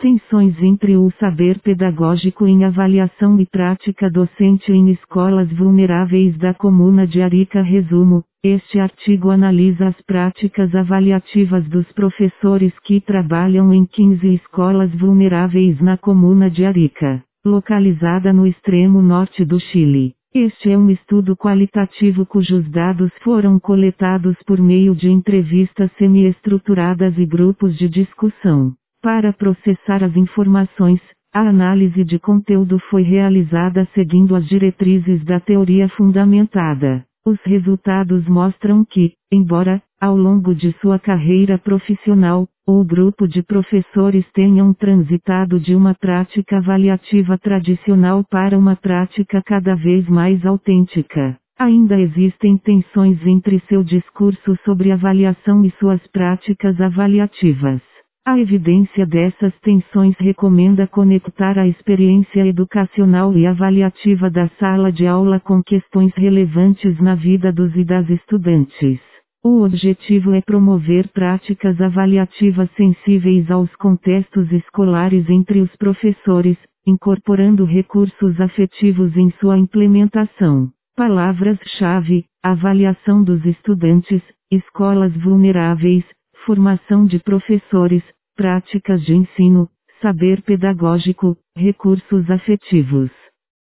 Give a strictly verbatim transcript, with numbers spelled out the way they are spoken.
Tensões entre o saber pedagógico em avaliação e prática docente em escolas vulneráveis da Comuna de Arica. Resumo: este artigo analisa as práticas avaliativas dos professores que trabalham em quinze escolas vulneráveis na Comuna de Arica, localizada no extremo norte do Chile. Este é um estudo qualitativo cujos dados foram coletados por meio de entrevistas semi-estruturadas e grupos de discussão. Para processar as informações, a análise de conteúdo foi realizada seguindo as diretrizes da teoria fundamentada. Os resultados mostram que, embora, ao longo de sua carreira profissional, o grupo de professores tenham transitado de uma prática avaliativa tradicional para uma prática cada vez mais autêntica, ainda existem tensões entre seu discurso sobre avaliação e suas práticas avaliativas. A evidência dessas tensões recomenda conectar a experiência educacional e avaliativa da sala de aula com questões relevantes na vida dos e das estudantes. O objetivo é promover práticas avaliativas sensíveis aos contextos escolares entre os professores, incorporando recursos afetivos em sua implementação. Palavras-chave: avaliação dos estudantes, escolas vulneráveis, formação de professores, práticas de ensino, saber pedagógico, recursos afetivos.